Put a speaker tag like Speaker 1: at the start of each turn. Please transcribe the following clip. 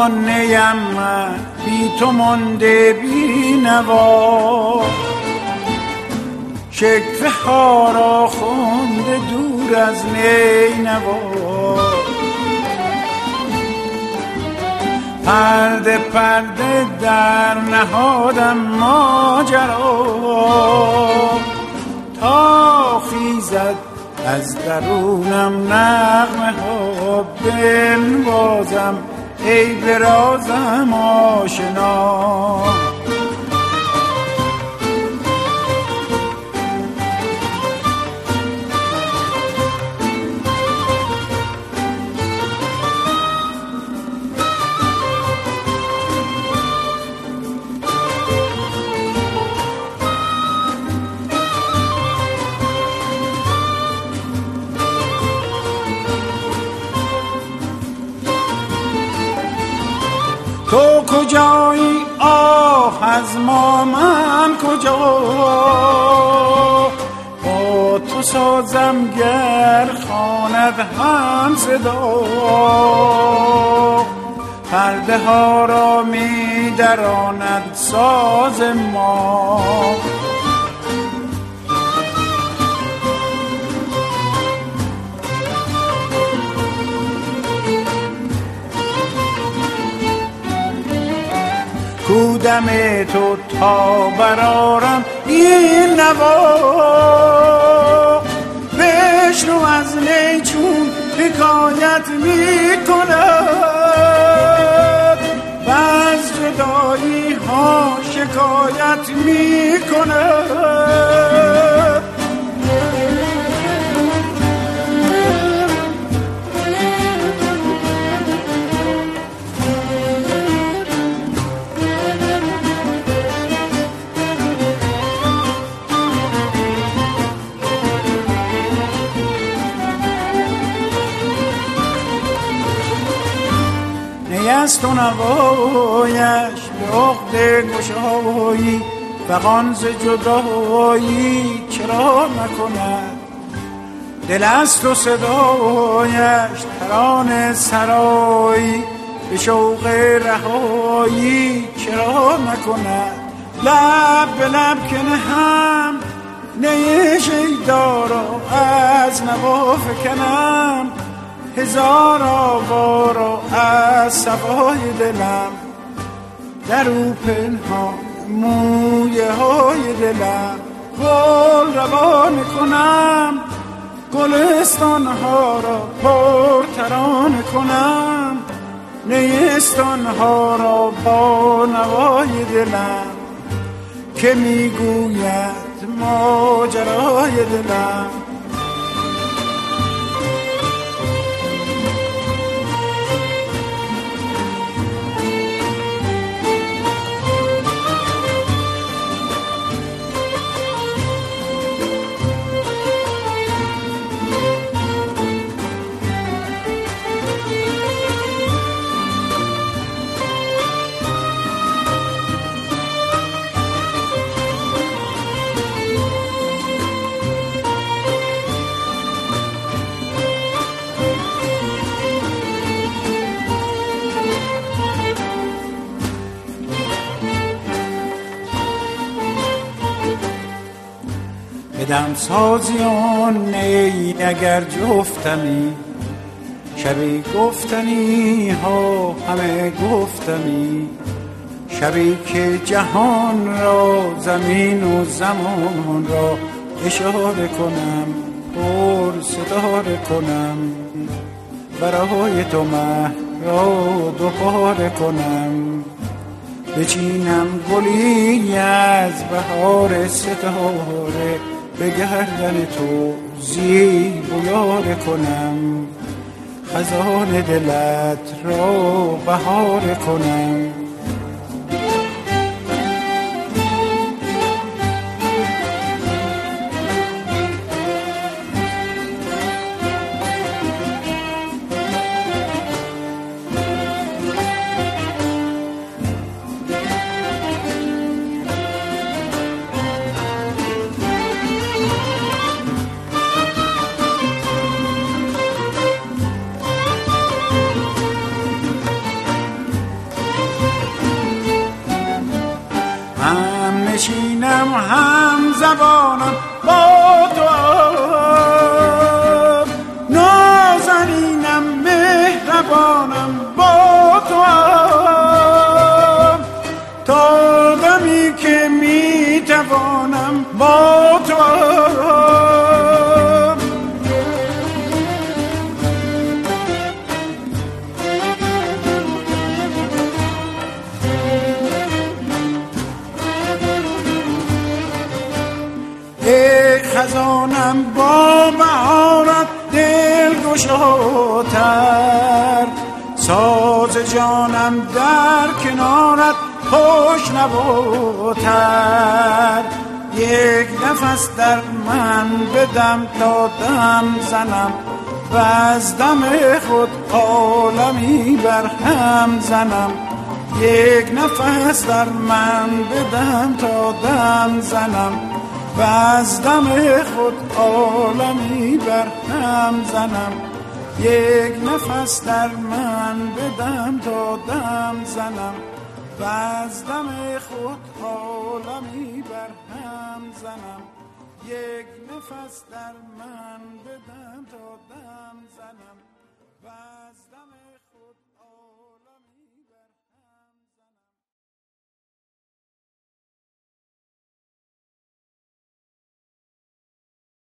Speaker 1: نیم من بی تو مانده بی نوا، شکوه ها را خونده دور از نینوا. پرده پرده در نهادم ماجرا، تا خیزد از درونم نغمه ها بنوازم ای برازم آشنا. تو کجایی آه از ما من کجا، با تو سازم گر خواند هم صدا. پرده ها را می دراند ساز ما، کودم تو تا برارم این نوا. بشنو از نی چون حکایت می کند، و از جدایی ها شکایت می کند. نیست و نوایش به عقد گشایی، فغان ز جدایی چرا نکند. دل است و صدایش ترانه سرایی، به شوق رهایی چرا نکند. لب به لب که نهم نی شیدا را از نوا فکنم، هزار آوارا از صفای دلم در او پنهان مویه های دلم. گل روان کنم گلستان ها را پر ترانه کنم، نیستان ها را با نوای دلم که میگوید ماجرای دلم. بدم سازیان نی اگر جفتمی، شبی گفتنی ها همه گفتمی. شبی که جهان را زمین و زمان را اشاره کنم پر ستاره کنم، برای تو مه را دوباره کنم. بچینم گلی از بهار ستاره، به گردن تو زیب و یاره کنم. خزان دلت را بهاره کنم. هم نشینم هم زبانم با تو، نازنینم مهربانم با تو، تا دمی که میتوانم با تو. ای خزانم با بهارت دلگشاتر، ساز جانم در کنارت خوش نواتر. یک نفس در من بدم تا دم زنم، و از دم خود عالمی برهم زنم. یک نفس در من بدم تا دم زنم، و از دم خود عالمی برهم زنم. یک نفس در من بدم تا دم زنم، و از دم خود عالمی برهم زنم. یک نفس در من بدم تا دم زنم، و از دم